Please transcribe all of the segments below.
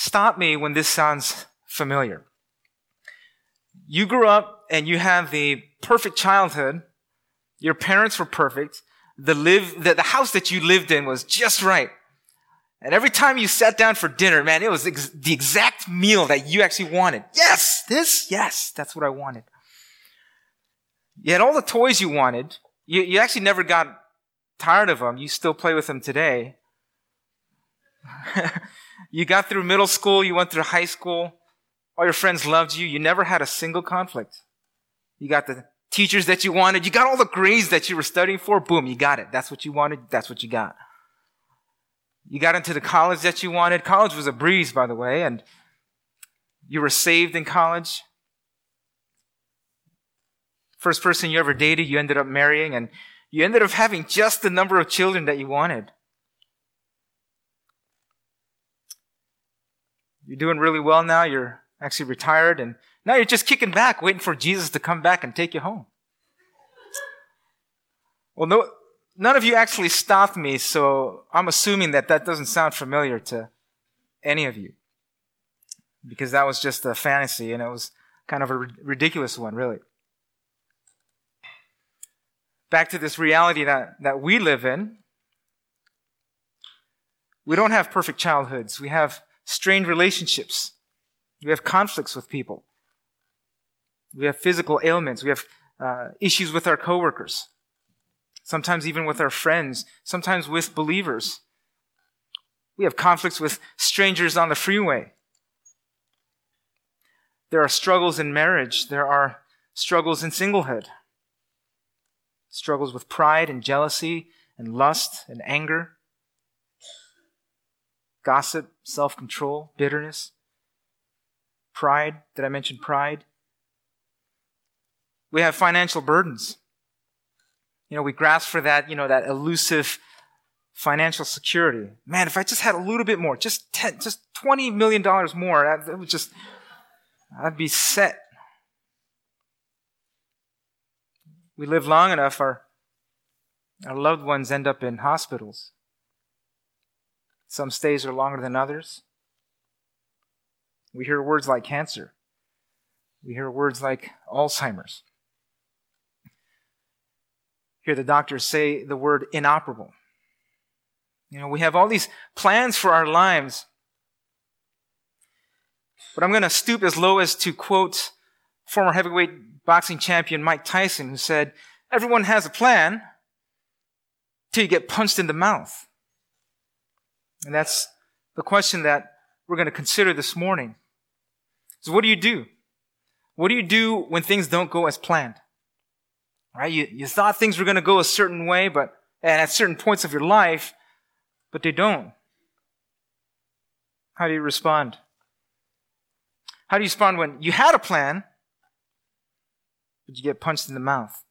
stop me when this sounds familiar. You grew up and you have the perfect childhood. Your parents were perfect. The house that you lived in was just right. And every time you sat down for dinner, man, it was the exact meal that you actually wanted. Yes, that's what I wanted. You had all the toys you wanted. You actually never got tired of them. You still play with them today. You got through middle school. You went through high school. All your friends loved you. You never had a single conflict. You got the teachers that you wanted. You got all the grades that you were studying for. Boom, you got it. That's what you wanted. That's what you got. You got into the college that you wanted. College was a breeze, by the way, and you were saved in college. First person you ever dated, you ended up marrying, and you ended up having just the number of children that you wanted. You're doing really well now. You're actually retired, and now you're just kicking back, waiting for Jesus to come back and take you home. Well, no, none of you actually stopped me, so I'm assuming that doesn't sound familiar to any of you, because that was just a fantasy, and it was kind of a ridiculous one, really. Back to this reality that we live in. We don't have perfect childhoods. We have strained relationships. We have conflicts with people. We have physical ailments. We have issues with our coworkers. Sometimes even with our friends. Sometimes with believers. We have conflicts with strangers on the freeway. There are struggles in marriage. There are struggles in singlehood. Struggles with pride and jealousy and lust and anger. Gossip, self-control, bitterness. Pride. Did I mention pride? We have financial burdens. We grasp for that, that elusive financial security. Man, if I just had a little bit more, just $20 million more, I'd be set. We live long enough, our loved ones end up in hospitals. Some stays are longer than others. We hear words like cancer. We hear words like Alzheimer's. Hear the doctors say the word inoperable. We have all these plans for our lives. But I'm going to stoop as low as to quote former heavyweight boxing champion Mike Tyson, who said, "Everyone has a plan till you get punched in the mouth." And that's the question that we're going to consider this morning. So what do you do? What do you do when things don't go as planned? Right? You thought things were going to go a certain way, and at certain points of your life, but they don't. How do you respond? How do you respond when you had a plan, but you get punched in the mouth?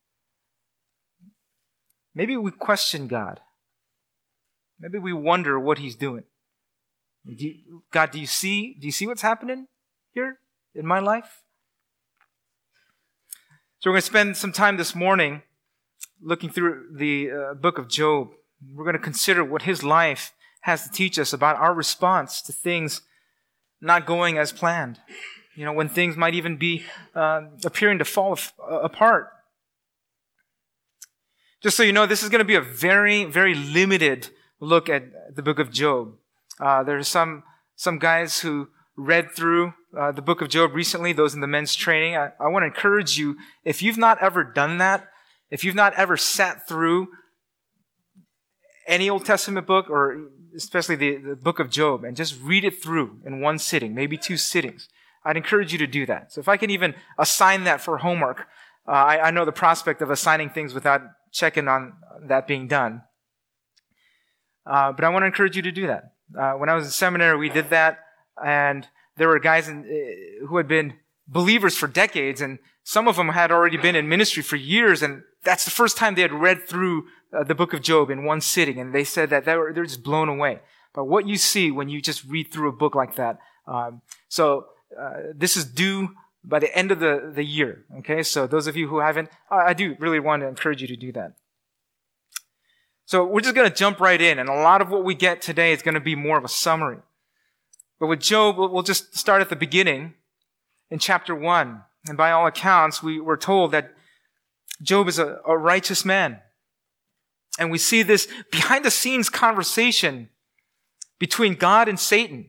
Maybe we question God. Maybe we wonder what He's doing. God, do you see what's happening here in my life? So we're going to spend some time this morning looking through the book of Job. We're going to consider what his life has to teach us about our response to things not going as planned. When things might even be appearing to fall apart. Just so you know, this is going to be a very, very limited look at the book of Job. There's some guys who read through the book of Job recently, those in the men's training. I want to encourage you, if you've not ever done that, if you've not ever sat through any Old Testament book, or especially the book of Job, and just read it through in one sitting, maybe two sittings, I'd encourage you to do that. So if I can even assign that for homework, I know the prospect of assigning things without checking on that being done. But I want to encourage you to do that. When I was in seminary, we did that, and there were guys who had been believers for decades, and some of them had already been in ministry for years, and that's the first time they had read through the book of Job in one sitting, and they said that they're just blown away by what you see when you just read through a book like that. So this is due by the end of the year. Okay, so those of you who haven't, I do really want to encourage you to do that. So we're just going to jump right in, and a lot of what we get today is going to be more of a summary. But with Job, we'll just start at the beginning in chapter 1. And by all accounts, we're told that Job is a righteous man. And we see this behind-the-scenes conversation between God and Satan,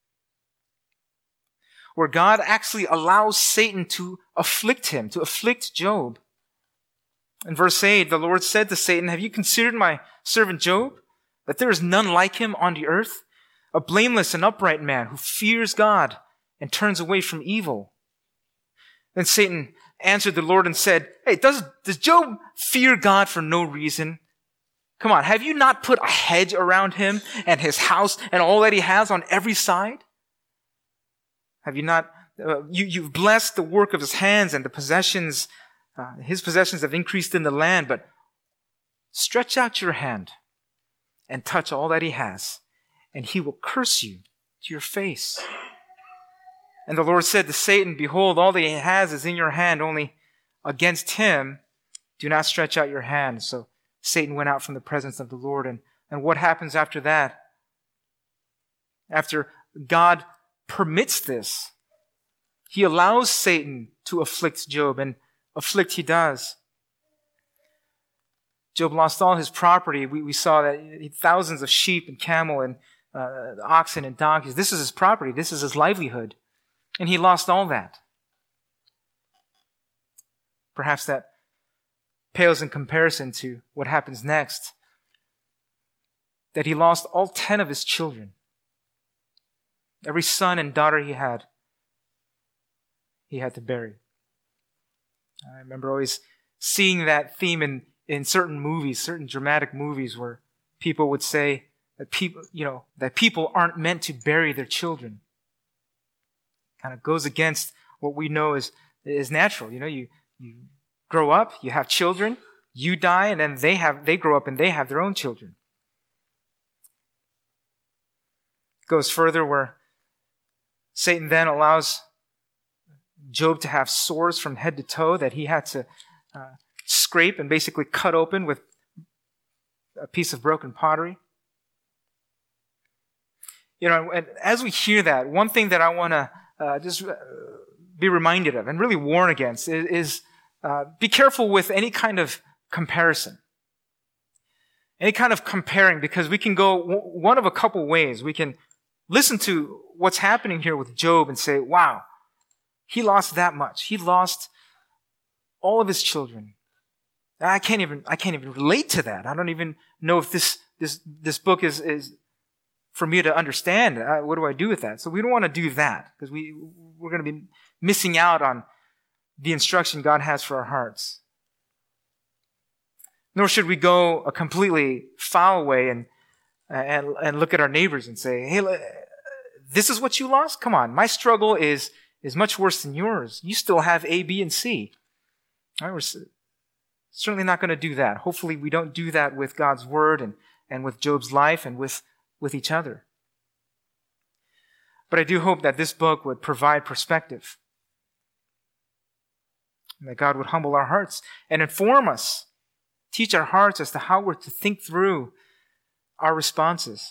where God actually allows Satan to afflict him, to afflict Job. In verse 8, the Lord said to Satan, "Have you considered my servant Job, that there is none like him on the earth, a blameless and upright man who fears God and turns away from evil?" Then Satan answered the Lord and said, "Hey, does Job fear God for no reason? Come on, have you not put a hedge around him and his house and all that he has on every side? Have you not, you've blessed the work of his hands, and the possessions, his possessions have increased in the land, but stretch out your hand and touch all that he has, and he will curse you to your face." And the Lord said to Satan, "Behold, all that he has is in your hand, only against him do not stretch out your hand." So Satan went out from the presence of the Lord. And what happens after that? After God permits this, he allows Satan to afflict Job, and afflict he does. Job lost all his property. We saw that he had thousands of sheep and camel and oxen and donkeys. This is his property. This is his livelihood. And he lost all that. Perhaps that pales in comparison to what happens next. That he lost all 10 of his children. Every son and daughter he had to bury. I remember always seeing that theme in certain movies, certain dramatic movies, where people would say that people aren't meant to bury their children. Kind of goes against what we know is natural. You grow up, you have children, you die, and then they grow up and they have their own children. It goes further, where Satan then allows Job to have sores from head to toe that he had to scrape and basically cut open with a piece of broken pottery. And as we hear that, one thing that I want to just be reminded of and really warn against is be careful with any kind of comparison. Any kind of comparing, because we can go one of a couple ways. We can listen to what's happening here with Job and say, wow, he lost that much. He lost all of his children. I can't even relate to that. I don't even know if this book is for me to understand. What do I do with that? So we don't want to do that, because we're going to be missing out on the instruction God has for our hearts. Nor should we go a completely foul way and look at our neighbors and say, "Hey, this is what you lost? Come on, my struggle is much worse than yours. You still have A, B, and C." All right, we're certainly not going to do that. Hopefully we don't do that with God's word and with Job's life and with each other. But I do hope that this book would provide perspective, and that God would humble our hearts and inform us, teach our hearts as to how we're to think through our responses.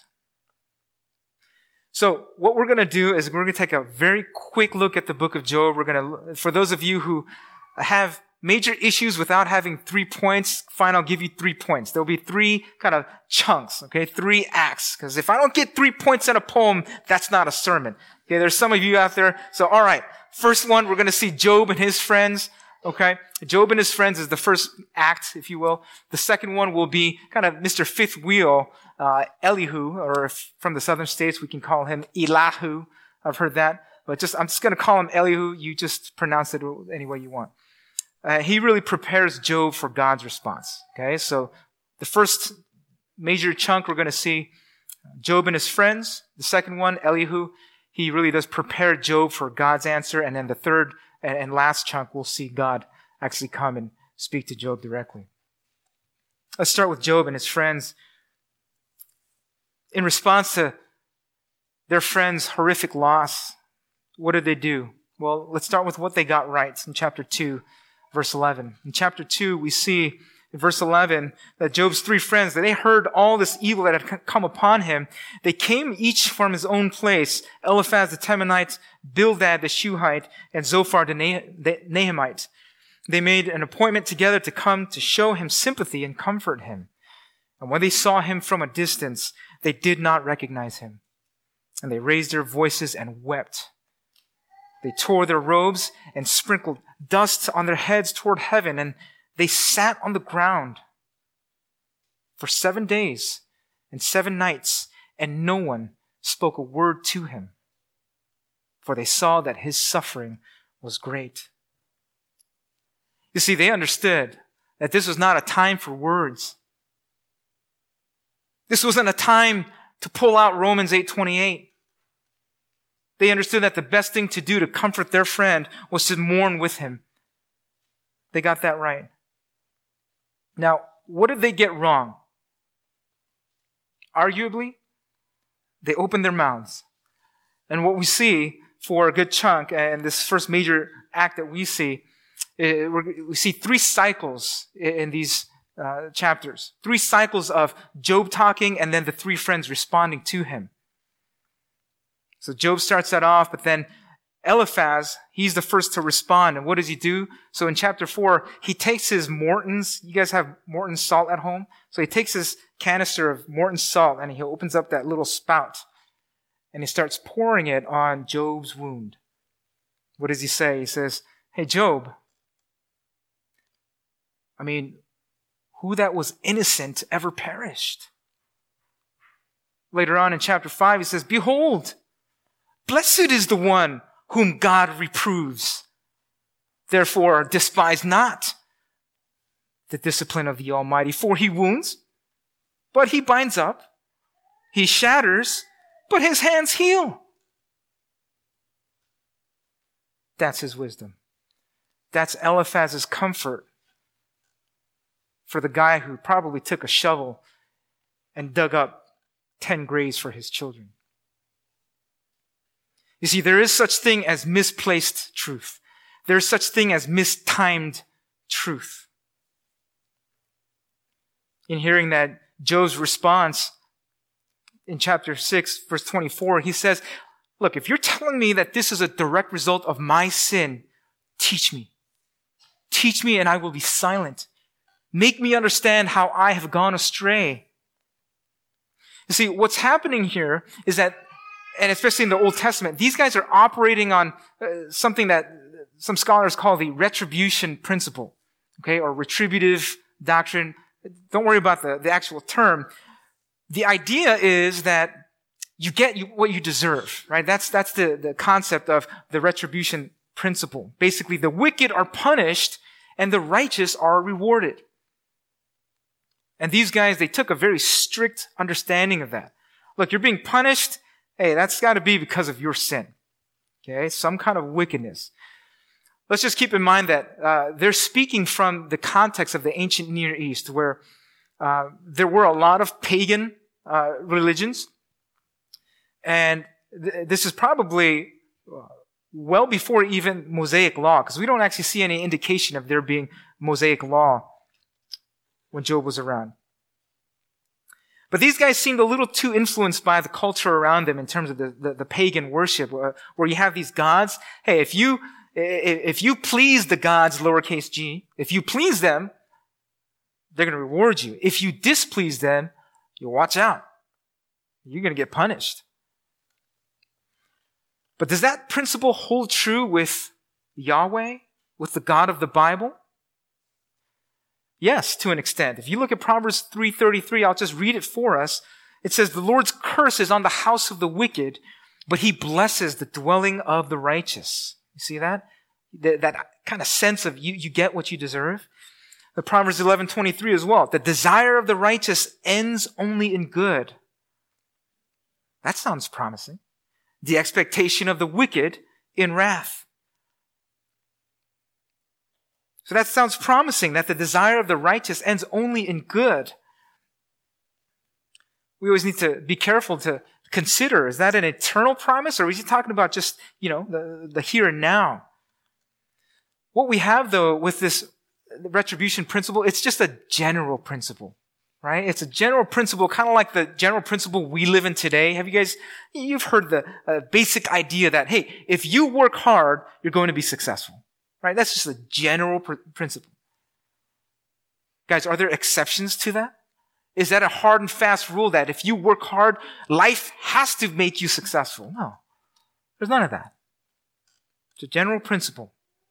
So what we're going to do is we're going to take a very quick look at the book of Job. For those of you who have major issues without having 3 points, fine, I'll give you 3 points. There'll be 3 kind of chunks, okay? 3 acts. Because if I don't get 3 points in a poem, that's not a sermon. Okay, there's some of you out there. So, all right. First one, we're going to see Job and his friends. Okay? Job and his friends is the first act, if you will. The second one will be kind of Mr. Fifth Wheel, Elihu, or from the southern states, we can call him Elahu. I've heard that. But I'm just going to call him Elihu. You just pronounce it any way you want. He really prepares Job for God's response. Okay? So the first major chunk, we're going to see Job and his friends. The second one, Elihu, he really does prepare Job for God's answer. And then the third and last chunk, we'll see God actually come and speak to Job directly. Let's start with Job and his friends. In response to their friends' horrific loss, what did they do? Well, let's start with what they got right in chapter 2, verse 11. In chapter 2, we see in verse 11, that Job's three friends, that they heard all this evil that had come upon him. They came each from his own place: Eliphaz the Temanite, Bildad the Shuhite, and Zophar the Naamite. They made an appointment together to come to show him sympathy and comfort him. And when they saw him from a distance, they did not recognize him. And they raised their voices and wept. They tore their robes and sprinkled dust on their heads toward heaven, and they sat on the ground for 7 days and 7 nights, and no one spoke a word to him, for they saw that his suffering was great. You see, they understood that this was not a time for words. This wasn't a time to pull out Romans 8:28. They understood that the best thing to do to comfort their friend was to mourn with him. They got that right. Now, what did they get wrong? Arguably, they opened their mouths. And what we see for a good chunk, and this first major act that we see 3 cycles in these chapters. 3 cycles of Job talking and then the 3 friends responding to him. So Job starts that off, but then Eliphaz, he's the first to respond. And what does he do? So in chapter 4, he takes his Morton's. You guys have Morton's salt at home? So he takes his canister of Morton's salt and he opens up that little spout. And he starts pouring it on Job's wound. What does he say? He says, "Hey, Job, who that was innocent ever perished?" Later on in chapter 5, he says, "Behold, blessed is the one whom God reproves. Therefore, despise not the discipline of the Almighty, for he wounds, but he binds up. He shatters, but his hands heal." That's his wisdom. That's Eliphaz's comfort for the guy who probably took a shovel and dug up 10 graves for his children. You see, there is such thing as misplaced truth. There is such thing as mistimed truth. In hearing that Job's response in chapter 6, verse 24, he says, "Look, if you're telling me that this is a direct result of my sin, teach me. Teach me and I will be silent. Make me understand how I have gone astray." You see, what's happening here is that, and especially in the Old Testament, these guys are operating on something that some scholars call the retribution principle, okay, or retributive doctrine. Don't worry about the actual term. The idea is that you get what you deserve, right? That's the concept of the retribution principle. Basically, the wicked are punished and the righteous are rewarded. And these guys, they took a very strict understanding of that. Look, you're being punished. Hey, that's got to be because of your sin. Okay? Some kind of wickedness. Let's just keep in mind that they're speaking from the context of the ancient Near East, where there were a lot of pagan religions. And this is probably well before even Mosaic law, because we don't actually see any indication of there being Mosaic law when Job was around. But these guys seemed a little too influenced by the culture around them in terms of the pagan worship, where you have these gods. Hey, if you please the gods, lowercase g, if you please them, they're going to reward you. If you displease them, you watch out. You're going to get punished. But does that principle hold true with Yahweh, with the God of the Bible? Yes, to an extent. If you look at Proverbs 3:33, I'll just read it for us. It says, "The Lord's curse is on the house of the wicked, but he blesses the dwelling of the righteous." You see that? That kind of sense of you get what you deserve. The Proverbs 11:23 as well. "The desire of the righteous ends only in good." That sounds promising. "The expectation of the wicked in wrath." So that sounds promising, that the desire of the righteous ends only in good. We always need to be careful to consider, is that an eternal promise, or is he talking about just, the here and now? What we have, though, with this the retribution principle, it's just a general principle, right? It's a general principle, kind of like the general principle we live in today. You've heard the basic idea that, hey, if you work hard, you're going to be successful, right? That's just a general principle. Guys, are there exceptions to that? Is that a hard and fast rule that if you work hard, life has to make you successful? No, there's none of that. It's a general principle.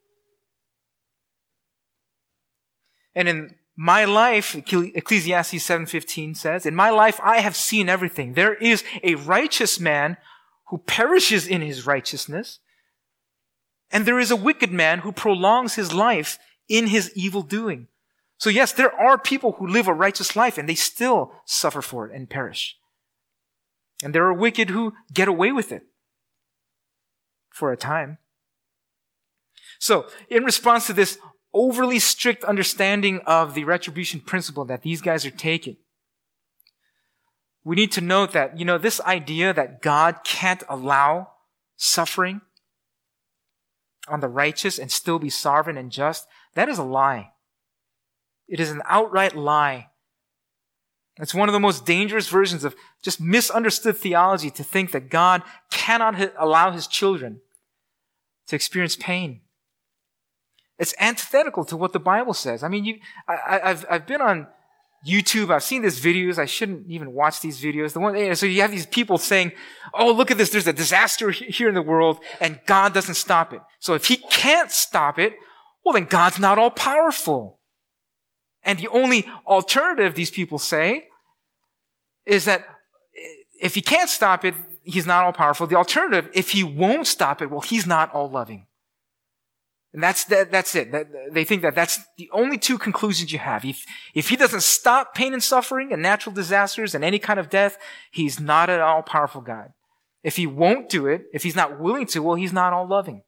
And in my life, Ecclesiastes 7:15 says, in my life I have seen everything. There is a righteous man who perishes in his righteousness, and there is a wicked man who prolongs his life in his evil doing. So yes, there are people who live a righteous life and they still suffer for it and perish. And there are wicked who get away with it for a time. So, in response to this overly strict understanding of the retribution principle that these guys are taking, we need to note that, this idea that God can't allow suffering on the righteous and still be sovereign and just, that is a lie. It is an outright lie. It's one of the most dangerous versions of just misunderstood theology to think that God cannot allow his children to experience pain. It's antithetical to what the Bible says. I mean, I've been on YouTube. I've seen these videos. I shouldn't even watch these videos. So you have these people saying, "Oh, look at this. There's a disaster here in the world, and God doesn't stop it. So if he can't stop it, well, then God's not all powerful." And the only alternative, these people say, is that if he can't stop it, he's not all powerful. The alternative, if he won't stop it, well, he's not all loving. And that's it. They think that that's the only two conclusions you have. If he doesn't stop pain and suffering and natural disasters and any kind of death, he's not an all powerful God. If he won't do it, if he's not willing to, well, he's not all loving.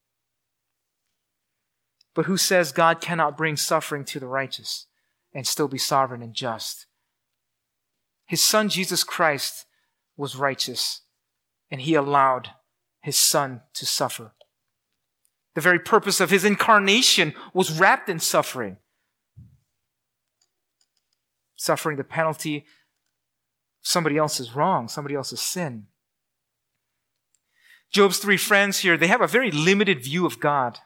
But who says God cannot bring suffering to the righteous and still be sovereign and just? His son, Jesus Christ, was righteous, and he allowed his son to suffer. The very purpose of his incarnation was wrapped in suffering. Suffering the penalty of somebody else's wrong, somebody else's sin. Job's three friends here, they have a very limited view of God.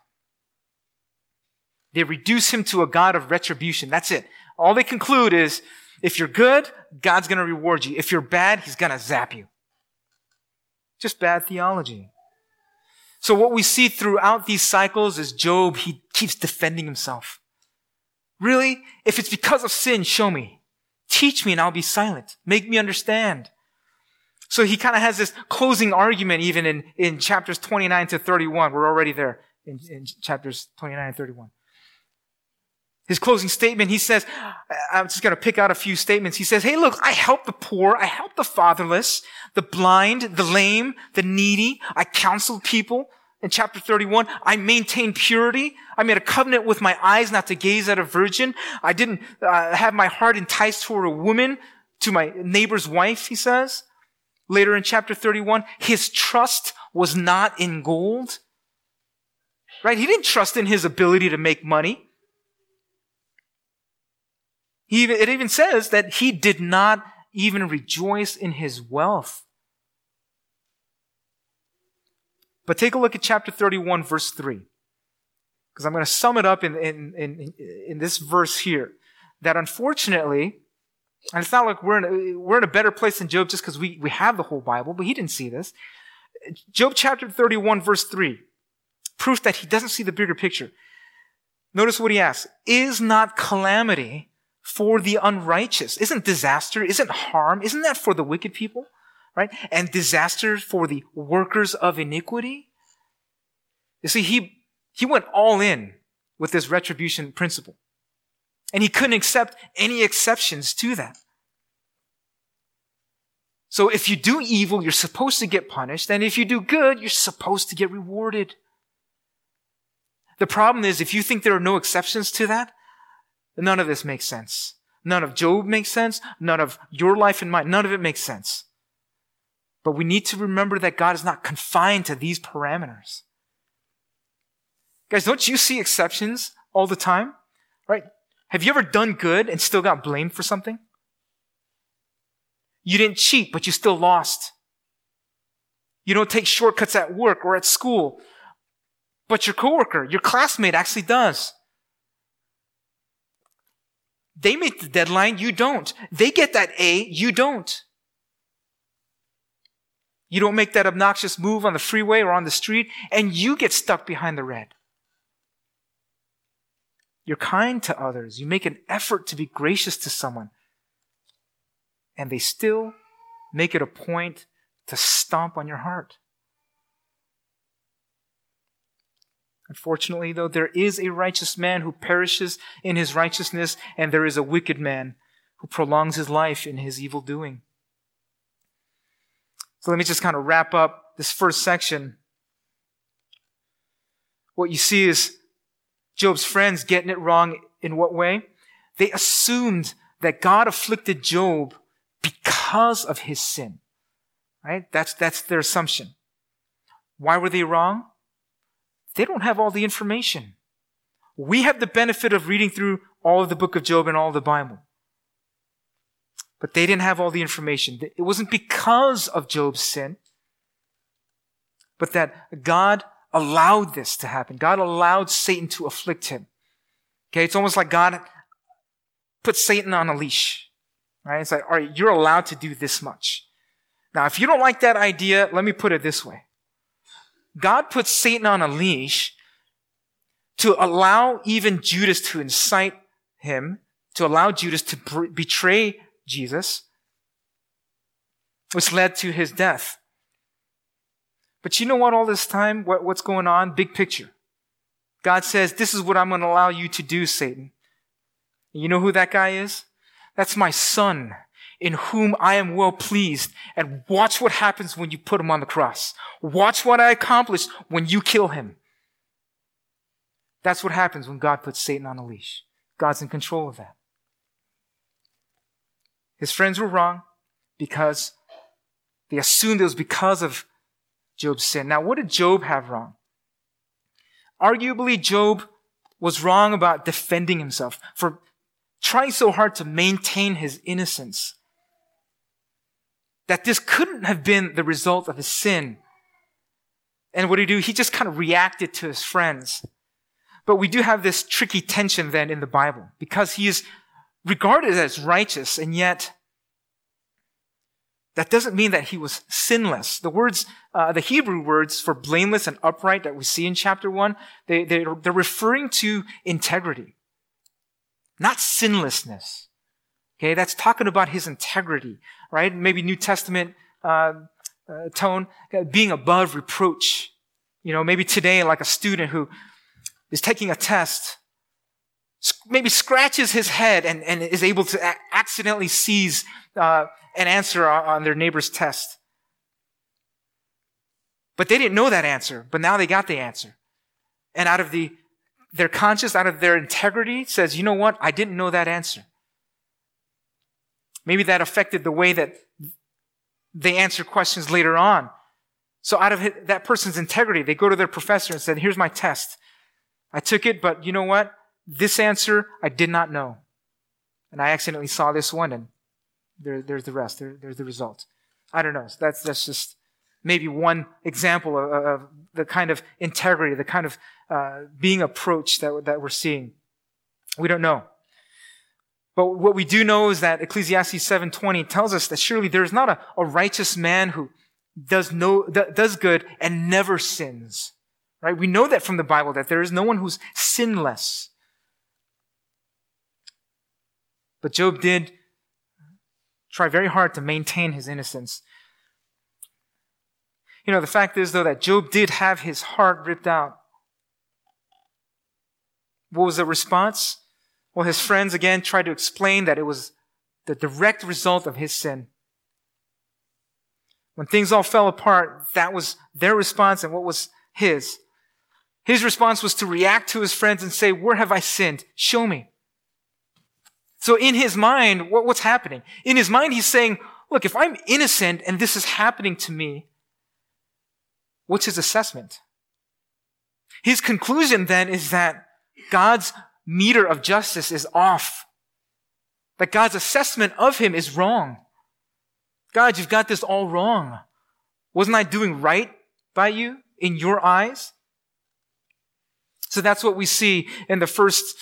They reduce him to a God of retribution. That's it. All they conclude is, if you're good, God's going to reward you. If you're bad, he's going to zap you. Just bad theology. So what we see throughout these cycles is Job, he keeps defending himself. Really? If it's because of sin, show me. Teach me and I'll be silent. Make me understand. So he kind of has this closing argument even in chapters 29 to 31. We're already there in chapters 29 and 31. His closing statement, he says, I'm just going to pick out a few statements. He says, hey, look, I help the poor. I help the fatherless, the blind, the lame, the needy. I counsel people. In chapter 31, I maintain purity. I made a covenant with my eyes not to gaze at a virgin. I didn't have my heart enticed toward a woman, to my neighbor's wife, he says. Later in chapter 31, his trust was not in gold. Right? He didn't trust in his ability to make money. It even says that he did not even rejoice in his wealth. But take a look at chapter 31, verse 3. Because I'm going to sum it up in this verse here. That unfortunately, and it's not like we're in a better place than Job just because we have the whole Bible, but he didn't see this. Job chapter 31, verse 3. Proof that he doesn't see the bigger picture. Notice what he asks. Is not calamity for the unrighteous? Isn't disaster, isn't harm, isn't that for the wicked people? Right? And disaster for the workers of iniquity? You see, he went all in with this retribution principle. And he couldn't accept any exceptions to that. So if you do evil, you're supposed to get punished. And if you do good, you're supposed to get rewarded. The problem is, if you think there are no exceptions to that, none of this makes sense. None of Job makes sense. None of your life and mine. None of it makes sense. But we need to remember that God is not confined to these parameters. Guys, don't you see exceptions all the time? right? Have you ever done good and still got blamed for something? You didn't cheat, but you still lost. You don't take shortcuts at work or at school, but your coworker, your classmate actually does. They make the deadline, you don't. They get that A, you don't. You don't make that obnoxious move on the freeway or on the street, and you get stuck behind the red. You're kind to others. You make an effort to be gracious to someone, and they still make it a point to stomp on your heart. Unfortunately, though, there is a righteous man who perishes in his righteousness, and there is a wicked man who prolongs his life in his evil doing. So let me just kind of wrap up this first section. What you see is Job's friends getting it wrong in what way? They assumed that God afflicted Job because of his sin. Right? That's their assumption. Why were they wrong? They don't have all the information. We have the benefit of reading through all of the book of Job and all of the Bible. But they didn't have all the information. It wasn't because of Job's sin, but that God allowed this to happen. God allowed Satan to afflict him. Okay, it's almost like God put Satan on a leash. Right? It's like, all right, you're allowed to do this much. Now, if you don't like that idea, let me put it this way. God put Satan on a leash to allow even Judas to incite him, to allow Judas to betray Jesus, which led to his death. But you know what, all this time, what's going on? Big picture. God says, this is what I'm going to allow you to do, Satan. You know who that guy is? That's my son, in whom I am well pleased. And watch what happens when you put him on the cross. Watch what I accomplish when you kill him. That's what happens when God puts Satan on a leash. God's in control of that. His friends were wrong because they assumed it was because of Job's sin. Now, what did Job have wrong? Arguably, Job was wrong about defending himself, for trying so hard to maintain his innocence, that this couldn't have been the result of his sin. And what did he do? He just kind of reacted to his friends. But we do have this tricky tension then in the Bible, because he is regarded as righteous, and yet that doesn't mean that he was sinless. The words, the Hebrew words for blameless and upright that we see in chapter 1, they're referring to integrity, not sinlessness. Okay, that's talking about his integrity, right? Maybe New Testament tone, being above reproach. You know, maybe today, like a student who is taking a test, maybe scratches his head and is able to accidentally seize an answer on their neighbor's test. But they didn't know that answer, but now they got the answer. And out of their conscience, out of their integrity, says, you know what? I didn't know that answer. Maybe that affected the way that they answer questions later on. So out of that person's integrity, they go to their professor and said, here's my test. I took it, but you know what? This answer I did not know. And I accidentally saw this one, and there's the rest. There's the result. I don't know. So that's just maybe one example of the kind of integrity, the kind of being approach that we're seeing. We don't know. But what we do know is that Ecclesiastes 7:20 tells us that surely there is not a righteous man who does good and never sins. Right? We know that from the Bible, that there is no one who's sinless. But Job did try very hard to maintain his innocence. You know, the fact is, though, that Job did have his heart ripped out. What was the response? Well, his friends again tried to explain that it was the direct result of his sin. When things all fell apart, that was their response, and what was his? His response was to react to his friends and say, where have I sinned? Show me. So in his mind, what's happening? In his mind, he's saying, look, if I'm innocent and this is happening to me, what's his assessment? His conclusion then is that God's meter of justice is off. That God's assessment of him is wrong. God, you've got this all wrong. Wasn't I doing right by you in your eyes? So that's what we see in the first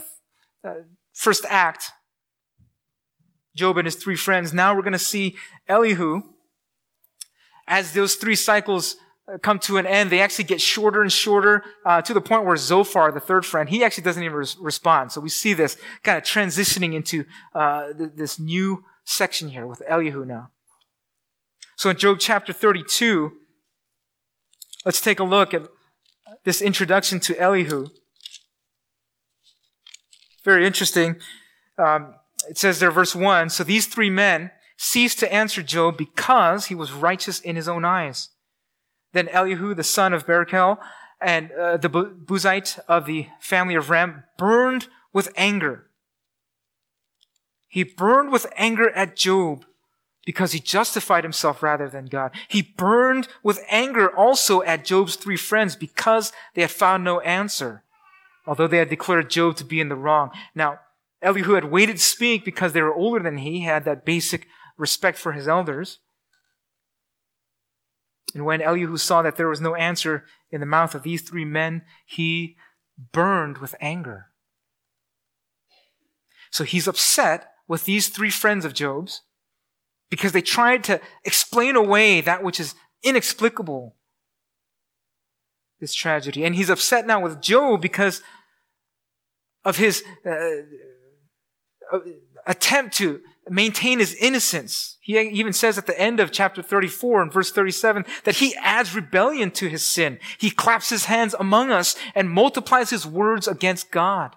act. Job and his three friends. Now we're going to see Elihu. As those three cycles come to an end, they actually get shorter and shorter to the point where Zophar, the third friend, he actually doesn't even respond. So we see this kind of transitioning into this new section here with Elihu now. So in Job chapter 32, let's take a look at this introduction to Elihu. Very interesting. It says there, verse 1, so these three men ceased to answer Job because he was righteous in his own eyes. Then Elihu, the son of Barachel, and the Buzite of the family of Ram, burned with anger. He burned with anger at Job because he justified himself rather than God. He burned with anger also at Job's three friends because they had found no answer, although they had declared Job to be in the wrong. Now, Elihu had waited to speak because they were older than he, had that basic respect for his elders. And when Elihu saw that there was no answer in the mouth of these three men, he burned with anger. So he's upset with these three friends of Job's because they tried to explain away that which is inexplicable, this tragedy. And he's upset now with Job because of his attempt to maintain his innocence. He even says at the end of chapter 34 and verse 37 that he adds rebellion to his sin. He claps his hands among us and multiplies his words against God.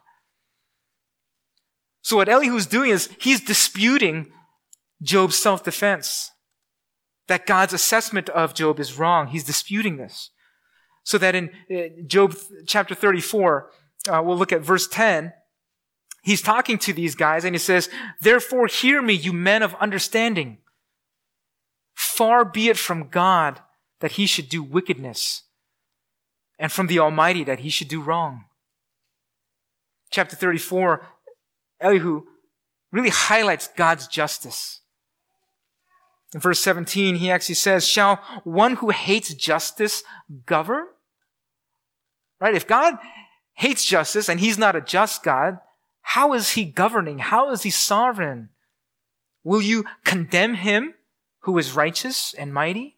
So what Elihu's doing is he's disputing Job's self-defense. That God's assessment of Job is wrong. He's disputing this. So that in Job chapter 34, we'll look at verse 10. He's talking to these guys and he says, therefore hear me, you men of understanding. Far be it from God that he should do wickedness, and from the Almighty that he should do wrong. Chapter 34, Elihu really highlights God's justice. In verse 17, he actually says, shall one who hates justice govern? Right? If God hates justice and he's not a just God, how is he governing? How is he sovereign? Will you condemn him who is righteous and mighty?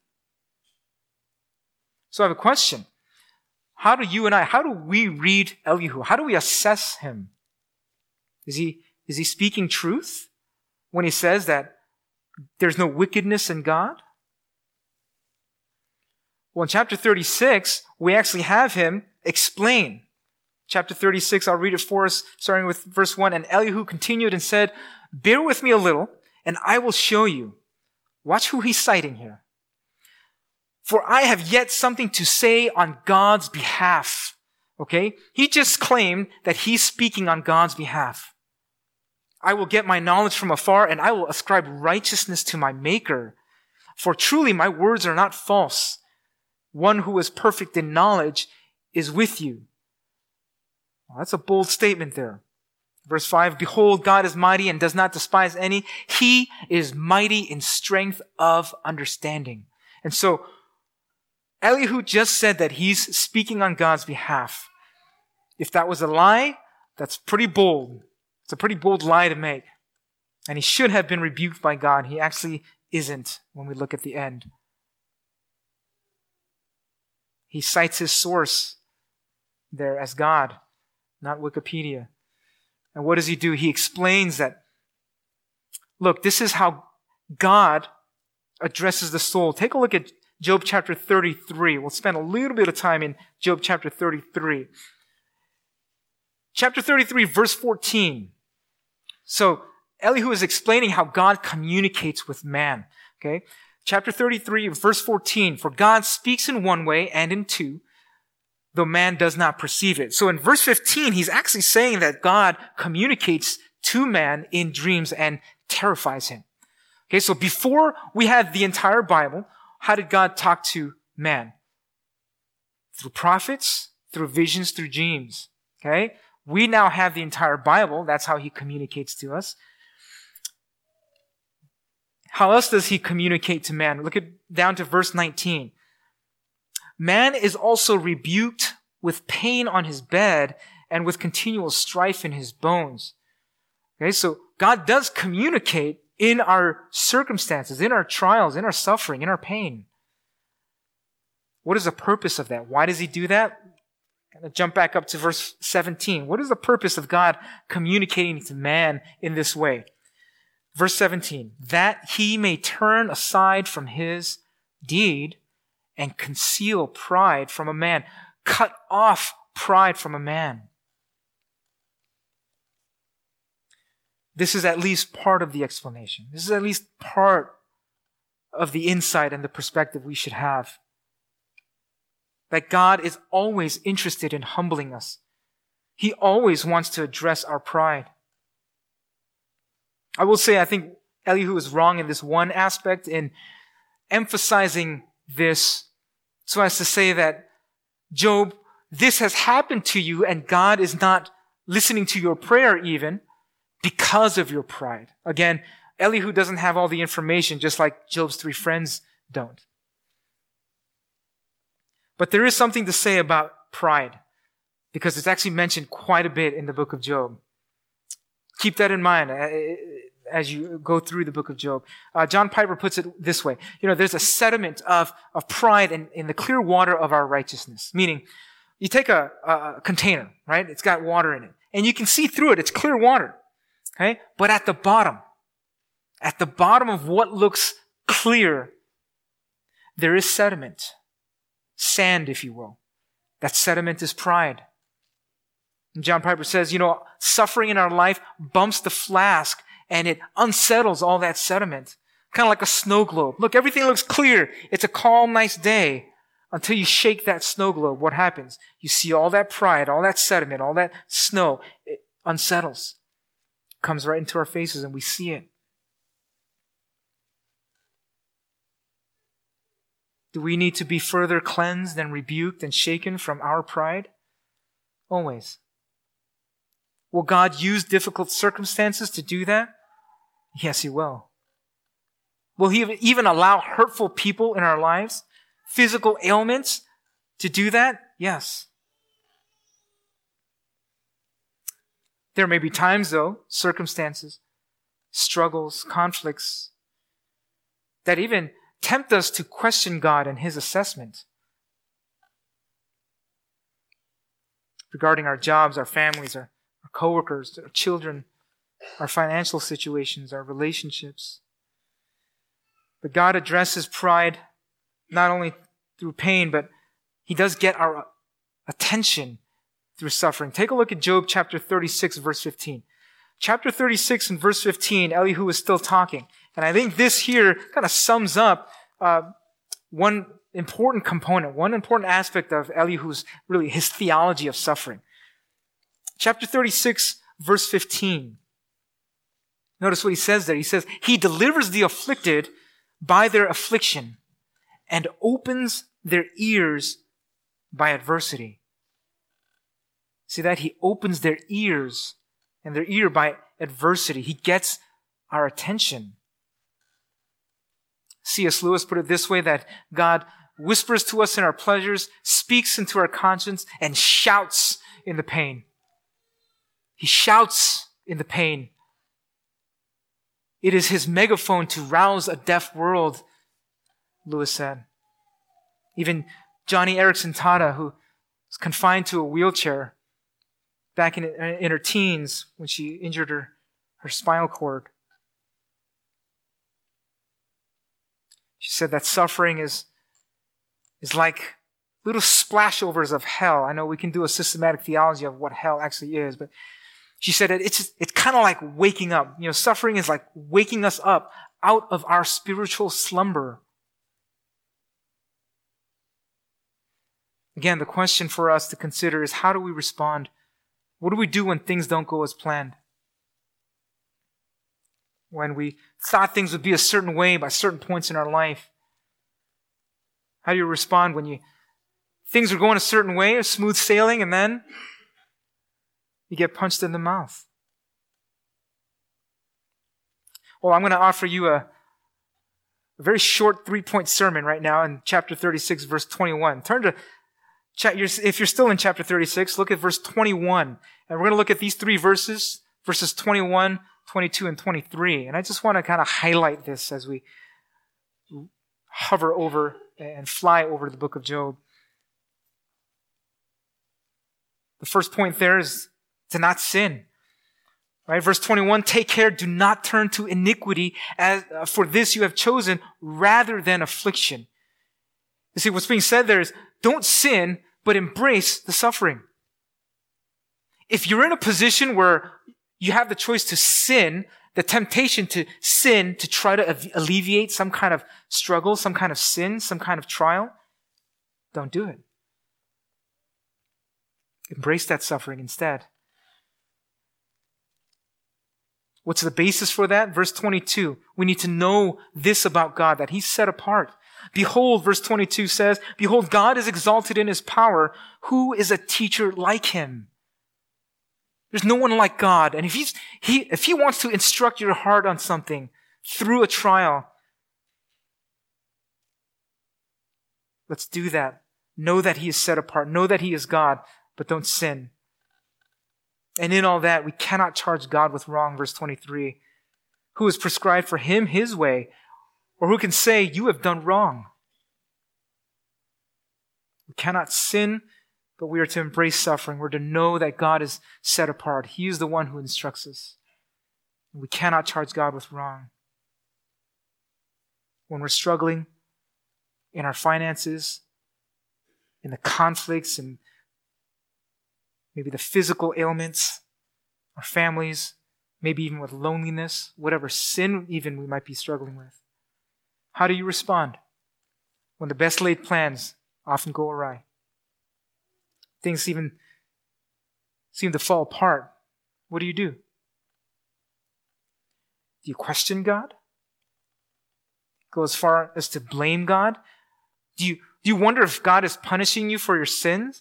So I have a question. How do we read Elihu? How do we assess him? Is he speaking truth when he says that there's no wickedness in God? Well, in chapter 36, we actually have him explain. Chapter 36, I'll read it for us, starting with verse 1. And Elihu continued and said, bear with me a little, and I will show you. Watch who he's citing here. For I have yet something to say on God's behalf. Okay? He just claimed that he's speaking on God's behalf. I will get my knowledge from afar, and I will ascribe righteousness to my Maker. For truly my words are not false. One who is perfect in knowledge is with you. Well, that's a bold statement there. Verse 5, behold, God is mighty and does not despise any. He is mighty in strength of understanding. And so, Elihu just said that he's speaking on God's behalf. If that was a lie, that's pretty bold. It's a pretty bold lie to make. And he should have been rebuked by God. He actually isn't when we look at the end. He cites his source there as God, not Wikipedia. And what does he do? He explains that, look, this is how God addresses the soul. Take a look at Job chapter 33. We'll spend a little bit of time in Job chapter 33. Chapter 33, verse 14. So, Elihu is explaining how God communicates with man. Okay? Chapter 33, verse 14. For God speaks in one way and in two, though man does not perceive it. So in verse 15, he's actually saying that God communicates to man in dreams and terrifies him. Okay, so before we had the entire Bible, how did God talk to man? Through prophets, through visions, through dreams. Okay? We now have the entire Bible. That's how he communicates to us. How else does he communicate to man? Look down to verse 19. Man is also rebuked with pain on his bed and with continual strife in his bones. Okay, so God does communicate in our circumstances, in our trials, in our suffering, in our pain. What is the purpose of that? Why does he do that? I'm going to jump back up to verse 17. What is the purpose of God communicating to man in this way? Verse 17, that he may turn aside from his deed and conceal pride from a man. Cut off pride from a man. This is at least part of the explanation. This is at least part of the insight and the perspective we should have. That God is always interested in humbling us. He always wants to address our pride. I will say, I think Elihu is wrong in this one aspect in emphasizing this so as to say that, Job, this has happened to you and God is not listening to your prayer even because of your pride. Again, Elihu doesn't have all the information just like Job's three friends don't. But there is something to say about pride because it's actually mentioned quite a bit in the book of Job. Keep that in mind as you go through the book of Job. John Piper puts it this way. There's a sediment of pride in the clear water of our righteousness. Meaning, you take a container, right? It's got water in it. And you can see through it. It's clear water. Okay? But at the bottom of what looks clear, there is sediment. Sand, if you will. That sediment is pride. And John Piper says, suffering in our life bumps the flask and it unsettles all that sediment. Kind of like a snow globe. Look, everything looks clear. It's a calm, nice day. Until you shake that snow globe, what happens? You see all that pride, all that sediment, all that snow. It unsettles. Comes right into our faces and we see it. Do we need to be further cleansed and rebuked and shaken from our pride? Always. Will God use difficult circumstances to do that? Yes, He will. Will He even allow hurtful people in our lives, physical ailments, to do that? Yes. There may be times, though, circumstances, struggles, conflicts, that even tempt us to question God and His assessment regarding our jobs, our families, our coworkers, our children, our financial situations, our relationships. But God addresses pride not only through pain, but He does get our attention through suffering. Take a look at Job chapter 36, verse 15. Chapter 36 and verse 15, Elihu is still talking. And I think this here kind of sums up one important component, one important aspect of Elihu's, really his theology of suffering. Chapter 36, verse 15. Notice what he says there. He says, He delivers the afflicted by their affliction and opens their ears by adversity. See that? He opens their ears and their ear by adversity. He gets our attention. C.S. Lewis put it this way, that God whispers to us in our pleasures, speaks into our conscience, and shouts in the pain. He shouts in the pain. It is His megaphone to rouse a deaf world, Lewis said. Even Johnny Erickson Tada, who was confined to a wheelchair back in her teens when she injured her spinal cord. She said that suffering is like little splashovers of hell. I know we can do a systematic theology of what hell actually is, but she said it's kind of like waking up. Suffering is like waking us up out of our spiritual slumber. Again, the question for us to consider is, how do we respond? What do we do when things don't go as planned? When we thought things would be a certain way by certain points in our life? How do you respond when things are going a certain way, a smooth sailing, and then you get punched in the mouth. Well, I'm going to offer you a very short 3-point sermon right now in chapter 36, verse 21. Turn to, if you're still in chapter 36, look at verse 21. And we're going to look at these three verses 21, 22, and 23. And I just want to kind of highlight this as we hover over and fly over the book of Job. The first point there is to not sin. Right? Verse 21, take care, do not turn to iniquity, as for this you have chosen rather than affliction. You see, what's being said there is, don't sin, but embrace the suffering. If you're in a position where you have the choice to sin, the temptation to sin, to try to alleviate some kind of struggle, some kind of sin, some kind of trial, don't do it. Embrace that suffering instead. What's the basis for that? Verse 22. We need to know this about God, that He's set apart. Behold, verse 22 says, behold, God is exalted in His power. Who is a teacher like Him? There's no one like God. And if He wants to instruct your heart on something through a trial, let's do that. Know that He is set apart. Know that He is God, but don't sin. And in all that, we cannot charge God with wrong, verse 23. Who has prescribed for Him His way? Or who can say, you have done wrong? We cannot sin, but we are to embrace suffering. We're to know that God is set apart. He is the one who instructs us. We cannot charge God with wrong. When we're struggling in our finances, in the conflicts, and maybe the physical ailments, our families, maybe even with loneliness, whatever sin even we might be struggling with. How do you respond when the best laid plans often go awry? Things even seem to fall apart. What do? Do you question God? Go as far as to blame God? Do you wonder if God is punishing you for your sins?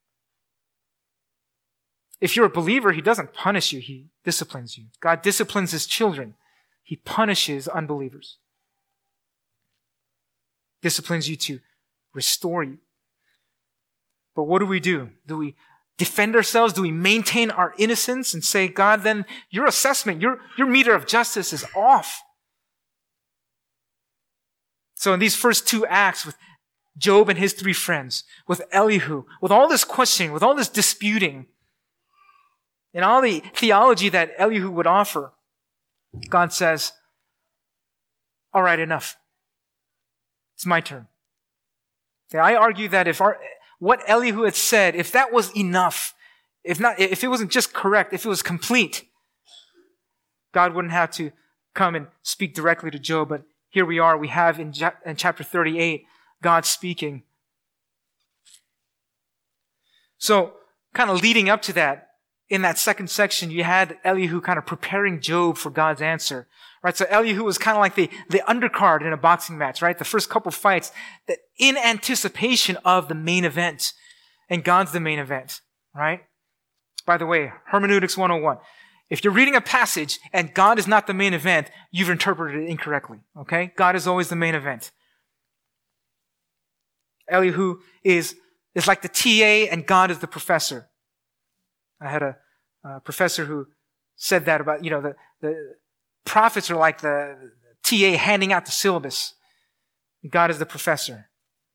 If you're a believer, He doesn't punish you, He disciplines you. God disciplines His children. He punishes unbelievers. Disciplines you to restore you. But what do? Do we defend ourselves? Do we maintain our innocence and say, God, then your assessment, your meter of justice is off? So in these first two acts with Job and his three friends, with Elihu, with all this questioning, with all this disputing, and all the theology that Elihu would offer, God says, all right, enough. It's my turn. Okay, I argue that what Elihu had said, if that was enough, if it wasn't just correct, if it was complete, God wouldn't have to come and speak directly to Job. But here we are. We have in chapter 38, God speaking. So, kind of leading up to that, in that second section, you had Elihu kind of preparing Job for God's answer. Right? So Elihu was kind of like the undercard in a boxing match, right? The first couple fights that in anticipation of the main event. And God's the main event, right? By the way, Hermeneutics 101. If you're reading a passage and God is not the main event, you've interpreted it incorrectly, okay? God is always the main event. Elihu is like the TA and God is the professor. I had a professor who said that about, the prophets are like the TA handing out the syllabus. God is the professor.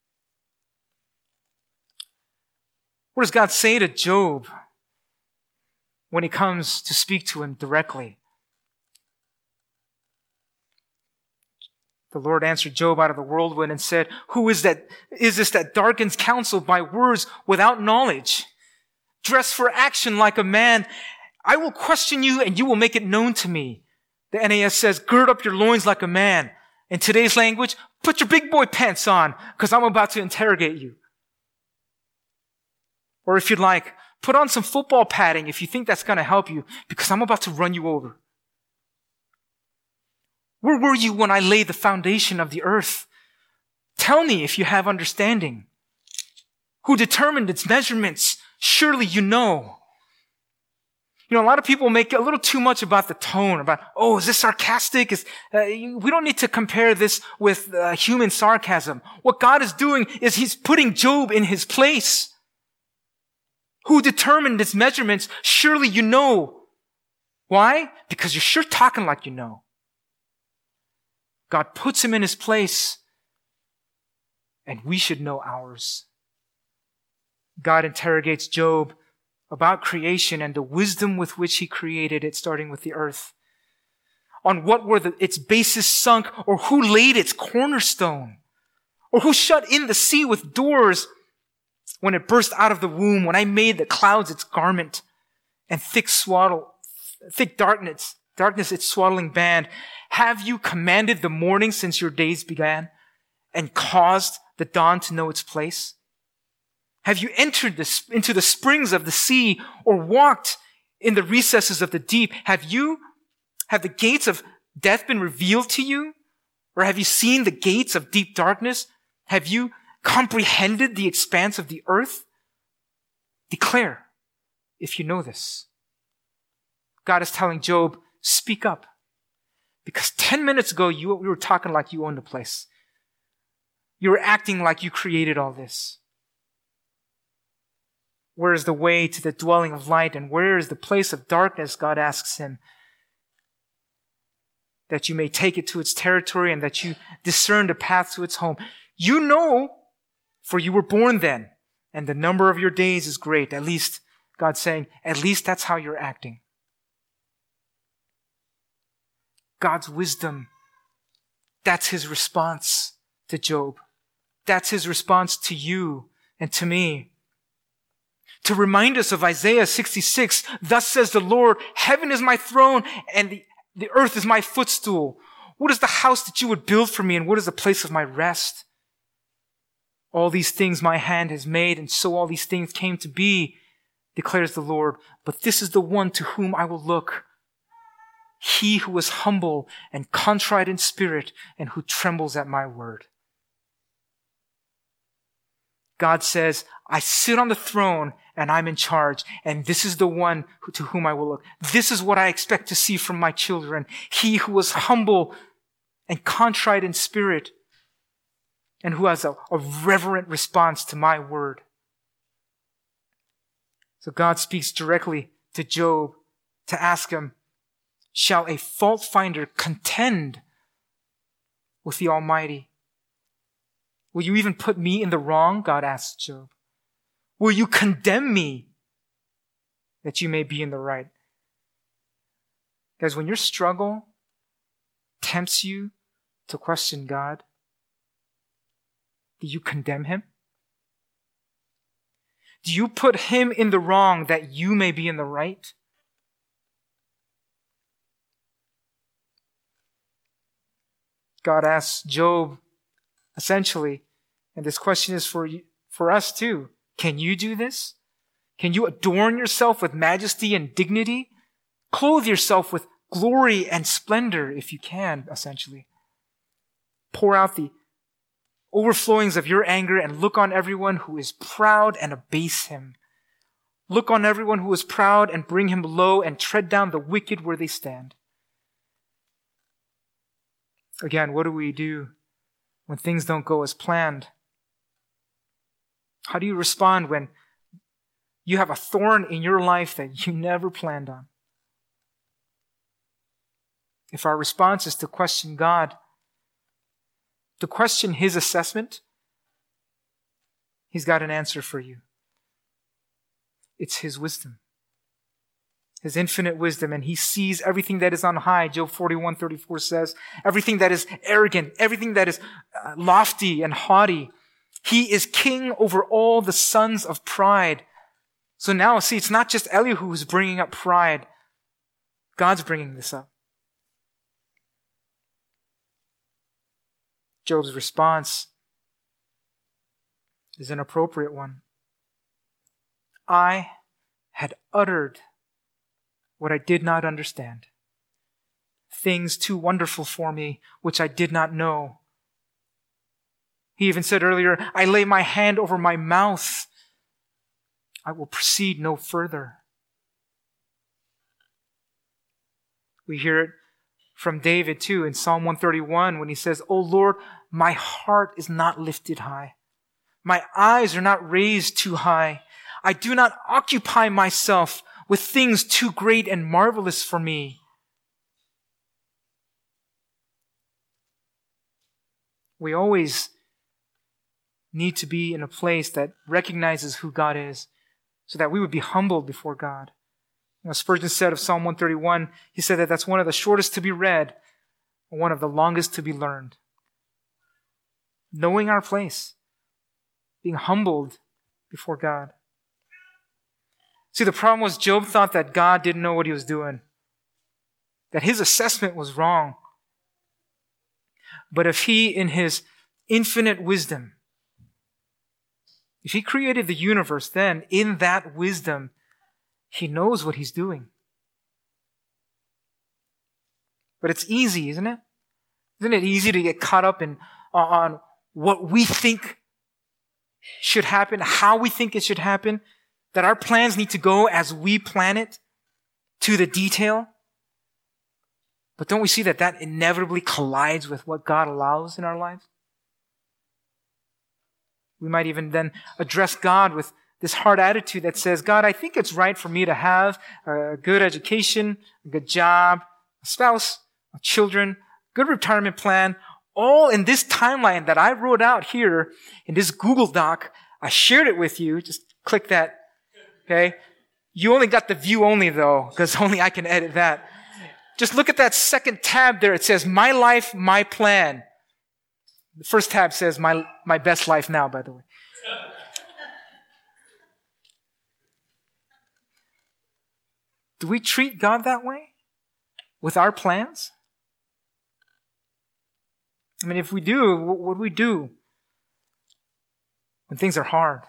What does God say to Job when He comes to speak to him directly? The Lord answered Job out of the whirlwind and said, who is this that darkens counsel by words without knowledge? Dress for action like a man. I will question you and you will make it known to me. The NAS says, gird up your loins like a man. In today's language, put your big boy pants on because I'm about to interrogate you. Or if you'd like, put on some football padding if you think that's going to help you because I'm about to run you over. Where were you when I laid the foundation of the earth? Tell me if you have understanding. Who determined its measurements? Surely you know. A lot of people make a little too much about the tone, about, is this sarcastic? We don't need to compare this with human sarcasm. What God is doing is He's putting Job in his place. Who determined its measurements? Surely you know. Why? Because you're sure talking like you know. God puts him in his place, and we should know ours. God interrogates Job about creation and the wisdom with which He created it, starting with the earth. On what were its bases sunk, or who laid its cornerstone? Or who shut in the sea with doors when it burst out of the womb, when I made the clouds its garment and thick darkness its swaddling band? Have you commanded the morning since your days began and caused the dawn to know its place? Have you entered into the springs of the sea or walked in the recesses of the deep? Have the gates of death been revealed to you? Or have you seen the gates of deep darkness? Have you comprehended the expanse of the earth? Declare if you know this. God is telling Job, speak up. Because 10 minutes ago, we were talking like you owned the place. You were acting like you created all this. Where is the way to the dwelling of light, and where is the place of darkness? God asks him. That you may take it to its territory and that you discern the path to its home. You know, for you were born then, and the number of your days is great. At least, God's saying, at least that's how you're acting. God's wisdom, that's His response to Job. That's His response to you and to me. To remind us of Isaiah 66, thus says the Lord, heaven is my throne and the earth is my footstool. What is the house that you would build for me, and what is the place of my rest? All these things my hand has made, and so all these things came to be, declares the Lord. But this is the one to whom I will look. He who is humble and contrite in spirit and who trembles at my word. God says, I sit on the throne and I'm in charge, and this is the one to whom I will look. This is what I expect to see from my children. He who is humble and contrite in spirit and who has a reverent response to my word. So God speaks directly to Job to ask him, shall a fault finder contend with the Almighty? Will you even put me in the wrong? God asks Job. Will you condemn me that you may be in the right? Guys, when your struggle tempts you to question God, do you condemn Him? Do you put Him in the wrong that you may be in the right? God asks Job, essentially, and this question is for us too. Can you do this? Can you adorn yourself with majesty and dignity? Clothe yourself with glory and splendor if you can, essentially. Pour out the overflowings of your anger and look on everyone who is proud and abase him. Look on everyone who is proud and bring him low and tread down the wicked where they stand. Again, what do we do when things don't go as planned? How do you respond when you have a thorn in your life that you never planned on? If our response is to question God, to question His assessment, He's got an answer for you. It's His wisdom. His infinite wisdom, and He sees everything that is on high. Job 41:34 says, everything that is arrogant, everything that is lofty and haughty. He is king over all the sons of pride. So now, see, it's not just Elihu who's bringing up pride. God's bringing this up. Job's response is an appropriate one. I had uttered what I did not understand, things too wonderful for me, which I did not know. He even said earlier, I lay my hand over my mouth. I will proceed no further. We hear it from David too in Psalm 131 when he says, "O Lord, my heart is not lifted high. My eyes are not raised too high. I do not occupy myself with things too great and marvelous for me." We always need to be in a place that recognizes who God is so that we would be humbled before God. Spurgeon said of Psalm 131, he said that that's one of the shortest to be read, one of the longest to be learned. Knowing our place, being humbled before God. See, the problem was Job thought that God didn't know what he was doing, that his assessment was wrong. But if he, in his infinite wisdom, if he created the universe, then in that wisdom, he knows what he's doing. But it's easy, isn't it? Isn't it easy to get caught up on what we think should happen, how we think it should happen, that our plans need to go as we plan it to the detail? But don't we see that that inevitably collides with what God allows in our lives? We might even then address God with this hard attitude that says, "God, I think it's right for me to have a good education, a good job, a spouse, children, good retirement plan, all in this timeline that I wrote out here in this Google Doc. I shared it with you." Just click that, okay? You only got the view only though, because only I can edit that. Just look at that second tab there. It says, "My life, my plan." The first tab says, my best life now, by the way. Do we treat God that way with our plans? I mean, if we do, what do we do when things are hard?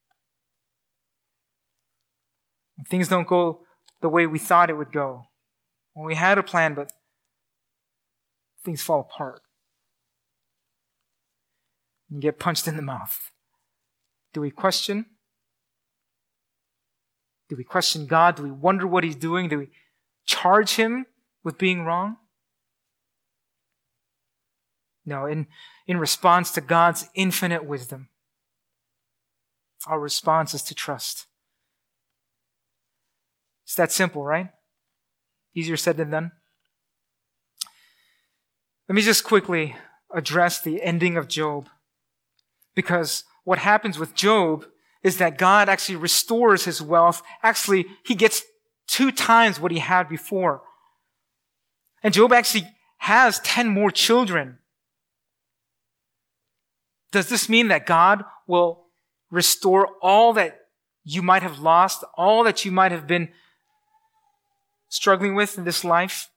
When things don't go the way we thought it would go? When we had a plan, but things fall apart? And get punched in the mouth. Do we question? Do we question God? Do we wonder what He's doing? Do we charge Him with being wrong? No, in response to God's infinite wisdom, our response is to trust. It's that simple, right? Easier said than done. Let me just quickly address the ending of Job. Because what happens with Job is that God actually restores his wealth. Actually, he gets 2 times what he had before. And Job actually has 10 more children. Does this mean that God will restore all that you might have lost, all that you might have been struggling with in this life?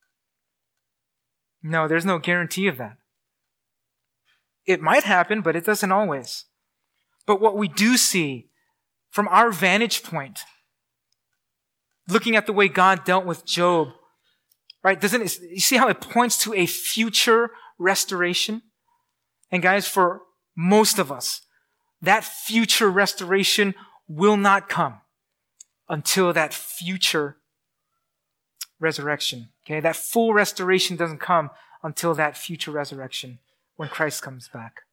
No, there's no guarantee of that. It might happen, but it doesn't always. But what we do see from our vantage point, looking at the way God dealt with Job, right? You see how it points to a future restoration? And guys, for most of us, that future restoration will not come until that future resurrection. Okay? That full restoration doesn't come until that future resurrection, when Christ comes back.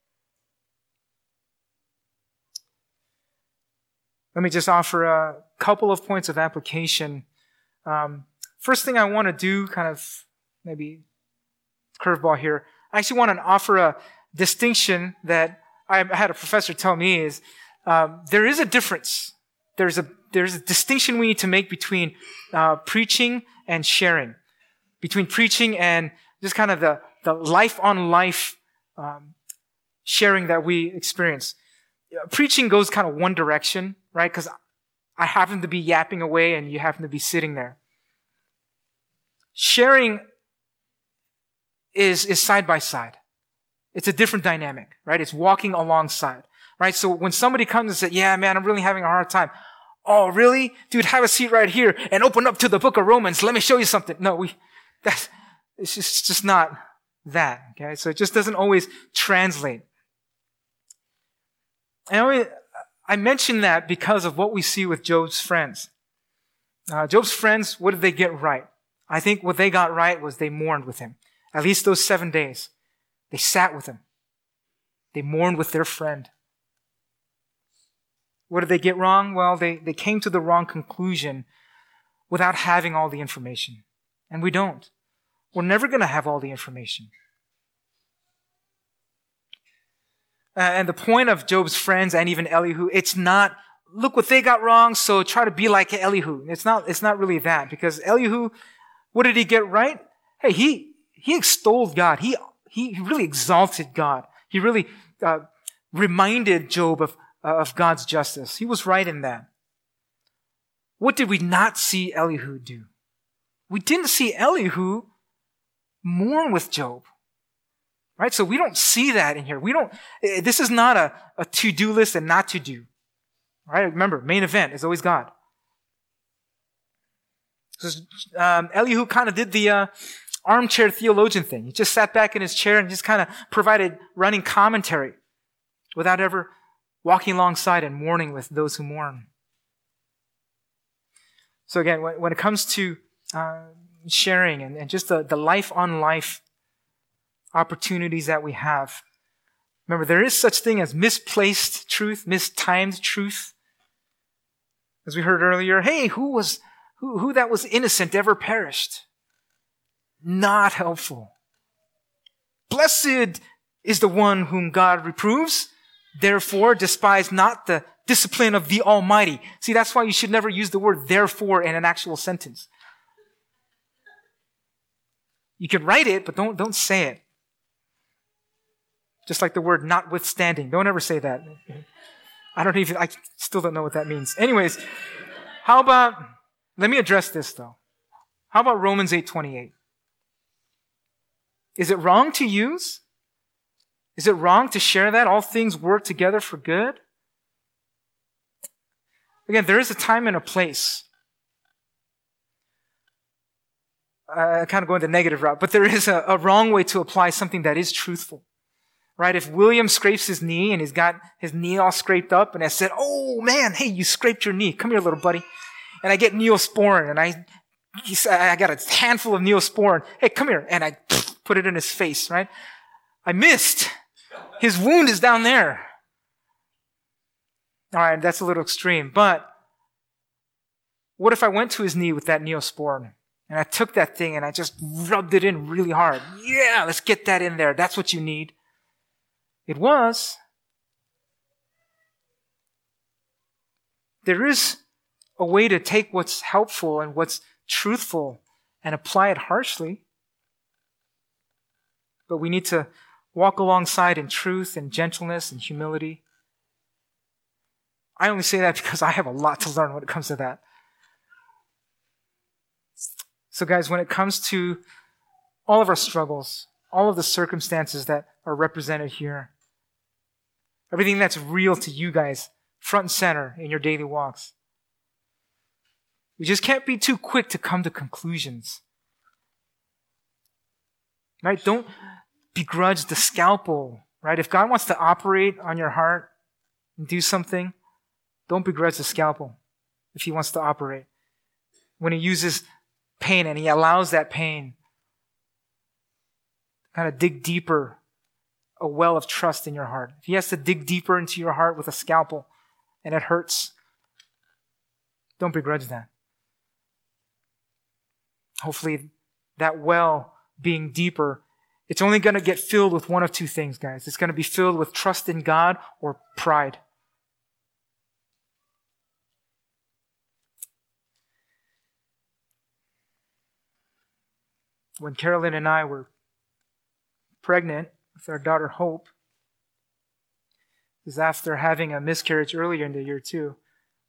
Let me just offer a couple of points of application. First thing I want to do, kind of maybe curveball here, I actually want to offer a distinction that I had a professor tell me is there is a difference. There's a distinction we need to make between preaching and sharing, between preaching and just kind of the life-on-life sharing that we experience. Preaching goes kind of one direction, right? Because I happen to be yapping away and you happen to be sitting there. Sharing is side by side. It's a different dynamic, right? It's walking alongside, right? So when somebody comes and says, "Yeah, man, I'm really having a hard time." "Oh, really? Dude, have a seat right here and open up to the book of Romans. Let me show you something." No, it's just not that, okay? So it just doesn't always translate. And I mention that because of what we see with Job's friends. Job's friends, what did they get right? I think what they got right was they mourned with him. At least those 7 days. They sat with him. They mourned with their friend. What did they get wrong? Well, they came to the wrong conclusion without having all the information. And we don't. We're never going to have all the information. And the point of Job's friends and even Elihu, it's not, look what they got wrong, so try to be like Elihu. It's not really that, because Elihu, what did he get right? Hey, he extolled God. He really exalted God. He really reminded Job of God's justice. He was right in that. What did we not see Elihu do? We didn't see Elihu mourn with Job. Right? So we don't see that in here. This is not a to-do list and not to do. Right? Remember, main event is always God. So, Elihu kind of did the armchair theologian thing. He just sat back in his chair and just kind of provided running commentary without ever walking alongside and mourning with those who mourn. So again, when it comes to sharing and just the life-on-life opportunities that we have, remember, there is such thing as misplaced truth, mistimed truth. As we heard earlier, hey, who that was innocent ever perished? Not helpful. Blessed is the one whom God reproves. Therefore, despise not the discipline of the Almighty. See, that's why you should never use the word therefore in an actual sentence. You can write it, but don't say it. Just like the word notwithstanding. Don't ever say that. I still don't know what that means. Anyways, let me address this though. How about Romans 8:28? Is it wrong to use? Is it wrong to share that? All things work together for good? Again, there is a time and a place. I kind of go in the negative route, but there is a wrong way to apply something that is truthful. Right? If William scrapes his knee and he's got his knee all scraped up and I said, oh man, hey, you scraped your knee. Come here, little buddy. And I get Neosporin and I got a handful of Neosporin. Hey, come here. And I put it in his face, right? I missed. His wound is down there. All right, that's a little extreme. But what if I went to his knee with that Neosporin and I took that thing and I just rubbed it in really hard? Yeah, let's get that in there. That's what you need. It was. There is a way to take what's helpful and what's truthful and apply it harshly. But we need to walk alongside in truth and gentleness and humility. I only say that because I have a lot to learn when it comes to that. So guys, when it comes to all of our struggles, all of the circumstances that are represented here, everything that's real to you guys, front and center in your daily walks, we just can't be too quick to come to conclusions. Right? Don't begrudge the scalpel. Right? If God wants to operate on your heart and do something, don't begrudge the scalpel if he wants to operate. When he uses pain and he allows that pain to kind of dig deeper a well of trust in your heart. If he has to dig deeper into your heart with a scalpel and it hurts, don't begrudge that. Hopefully that well being deeper, it's only going to get filled with one of two things, guys. It's going to be filled with trust in God or pride. When Carolyn and I were pregnant with our daughter Hope, it was after having a miscarriage earlier in the year too.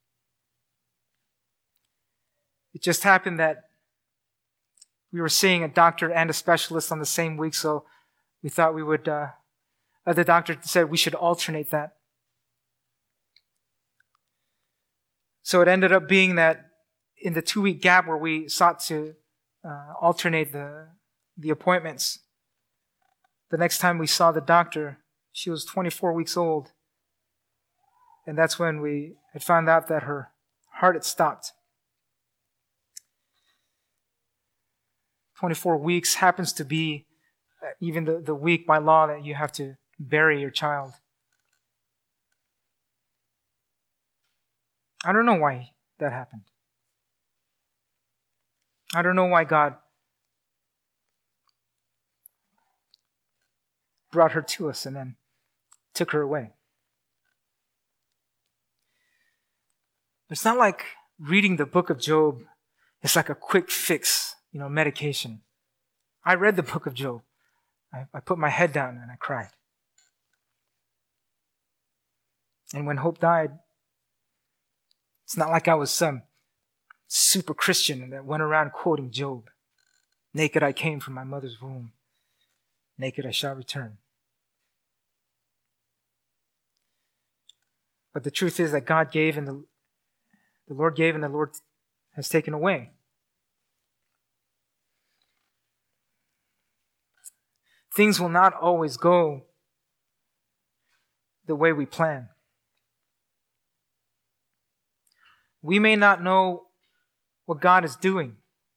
It just happened that we were seeing a doctor and a specialist on the same week, so we thought we would, the doctor said we should alternate that. So it ended up being that in the 2-week gap where we sought to alternate the appointments, the next time we saw the doctor, she was 24 weeks old. And that's when we had found out that her heart had stopped. 24 weeks happens to be even the week by law that you have to bury your child. I don't know why that happened. I don't know why God brought her to us and then took her away. It's not like reading the book of Job is like a quick fix, medication. I read the book of Job. I put my head down and I cried. And when Hope died, it's not like I was some super Christian that went around quoting Job. Naked I came from my mother's womb. Naked I shall return. But the truth is that God gave and the Lord gave and the Lord has taken away. Things will not always go the way we plan. We may not know what God is doing.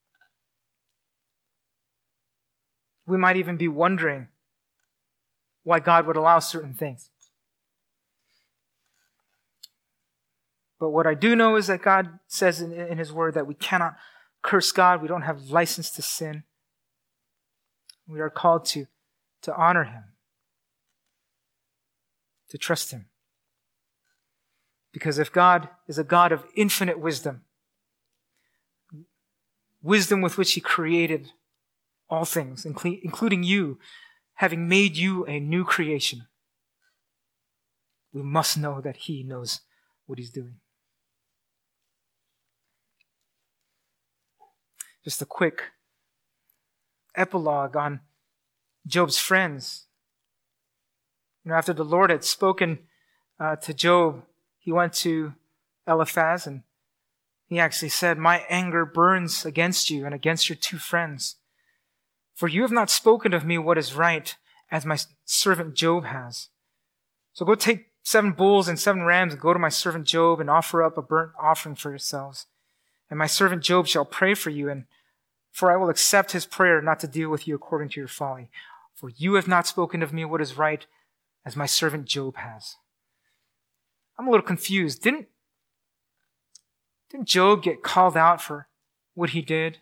We might even be wondering why God would allow certain things. But what I do know is that God says in His Word that we cannot curse God. We don't have license to sin. We are called to honor Him, to trust Him. Because if God is a God of infinite wisdom, wisdom with which He created all things, including you, having made you a new creation, we must know that He knows what He's doing. Just a quick epilogue on Job's friends. After the Lord had spoken to Job, he went to Eliphaz and he actually said, "My anger burns against you and against your two friends. For you have not spoken of me what is right, as my servant Job has. So go take 7 bulls and 7 rams and go to my servant Job and offer up a burnt offering for yourselves. And my servant Job shall pray for you, and for I will accept his prayer not to deal with you according to your folly. For you have not spoken of me what is right, as my servant Job has." I'm a little confused. Didn't Job get called out for what he did?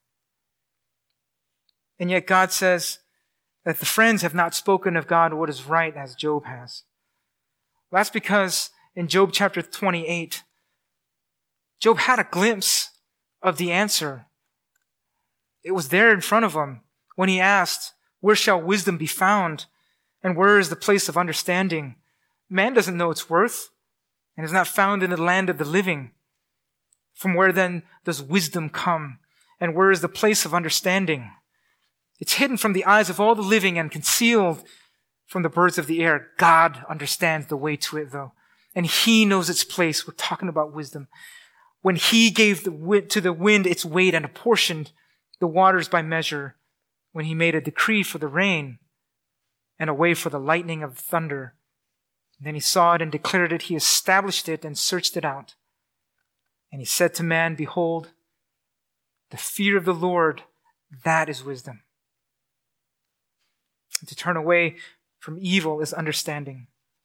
And yet God says that the friends have not spoken of God what is right, as Job has. Well, that's because in Job chapter 28, Job had a glimpse of the answer. It was there in front of him when he asked, "Where shall wisdom be found? And where is the place of understanding? Man doesn't know its worth, and is not found in the land of the living. From where then does wisdom come? And where is the place of understanding? It's hidden from the eyes of all the living and concealed from the birds of the air. God understands the way to it, though, and He knows its place." We're talking about wisdom. When He gave to the wind its weight and apportioned the waters by measure, when He made a decree for the rain and a way for the lightning of thunder. And then He saw it and declared it. He established it and searched it out. And He said to man, "Behold, the fear of the Lord, that is wisdom. And to turn away from evil is understanding."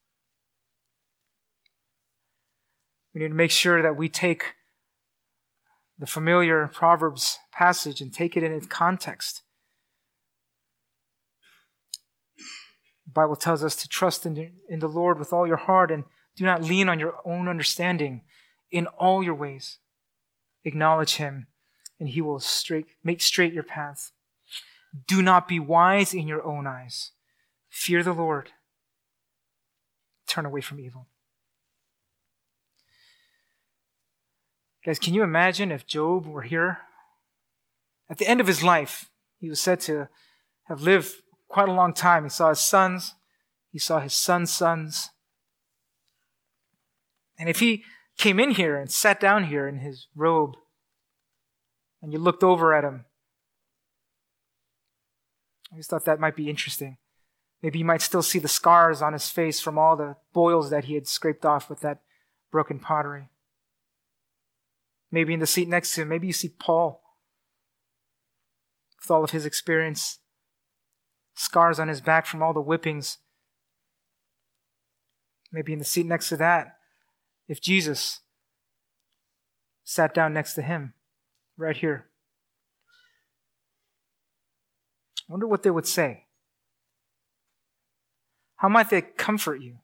We need to make sure that we take the familiar Proverbs passage and take it in its context. The Bible tells us to trust in the Lord with all your heart and do not lean on your own understanding. In all your ways, acknowledge Him, and He will make straight your paths. Do not be wise in your own eyes. Fear the Lord. Turn away from evil. Guys, can you imagine if Job were here? At the end of his life, he was said to have lived quite a long time. He saw his sons. He saw his sons' sons. And if he came in here and sat down here in his robe, and you looked over at him, I just thought that might be interesting. Maybe you might still see the scars on his face from all the boils that he had scraped off with that broken pottery. Maybe in the seat next to him, maybe you see Paul, with all of his experience, scars on his back from all the whippings. Maybe in the seat next to that, if Jesus sat down next to him, right here, I wonder what they would say. How might they comfort you?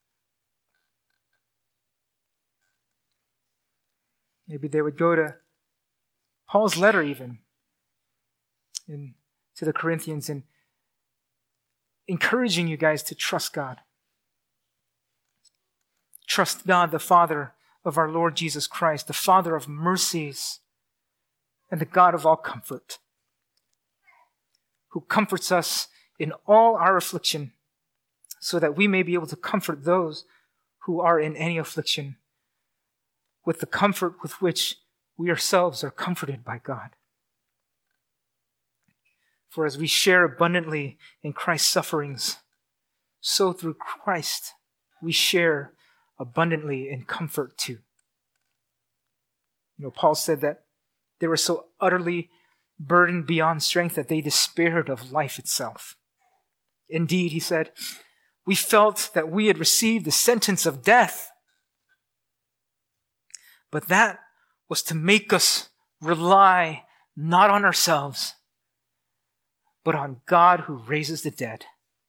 Maybe they would go to Paul's letter even to the Corinthians and encouraging you guys to trust God. Trust God, the Father of our Lord Jesus Christ, the Father of mercies and the God of all comfort, who comforts us in all our affliction, so that we may be able to comfort those who are in any affliction with the comfort with which we ourselves are comforted by God. For as we share abundantly in Christ's sufferings, so through Christ we share abundantly in comfort too. Paul said that they were so utterly burdened beyond strength that they despaired of life itself. Indeed, he said, we felt that we had received the sentence of death. But that was to make us rely not on ourselves, but on God who raises the dead.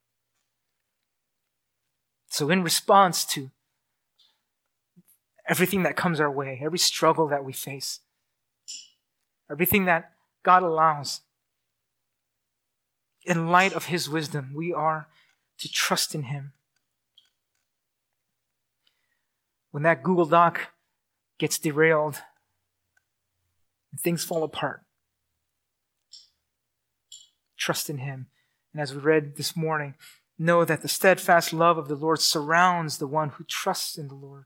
So in response to everything that comes our way, every struggle that we face, everything that God allows, in light of his wisdom, we are to trust in him. When that Google Doc gets derailed and things fall apart, trust in him. And as we read this morning, know that the steadfast love of the Lord surrounds the one who trusts in the Lord.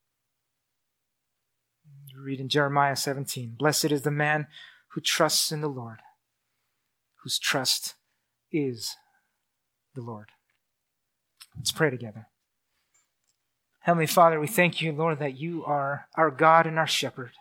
You read in Jeremiah 17, blessed is the man who trusts in the Lord, whose trust is the Lord. Let's pray together. Heavenly Father, we thank you, Lord, that you are our God and our shepherd.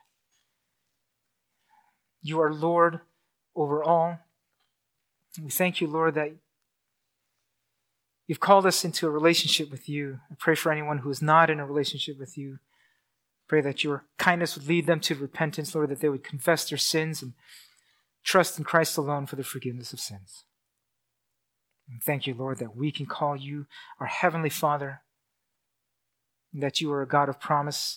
You are Lord over all. And we thank you, Lord, that you've called us into a relationship with you. I pray for anyone who is not in a relationship with you. Pray that your kindness would lead them to repentance, Lord, that they would confess their sins and trust in Christ alone for the forgiveness of sins. And thank you, Lord, that we can call you our Heavenly Father, and that you are a God of promise,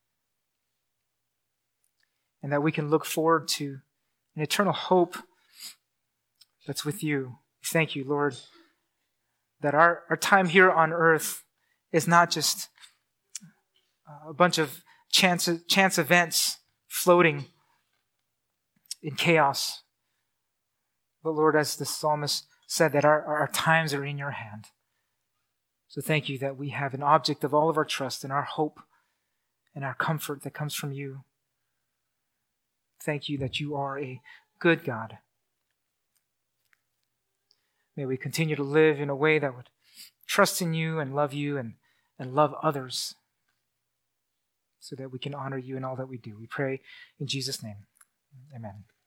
and that we can look forward to an eternal hope that's with you. Thank you, Lord, that our time here on earth is not just a bunch of chance events floating in chaos, but Lord, as the psalmist said, that our times are in your hand. So thank you that we have an object of all of our trust and our hope and our comfort that comes from you. Thank you that you are a good God. May we continue to live in a way that would trust in you and love love others, so that we can honor you in all that we do. We pray in Jesus' name. Amen.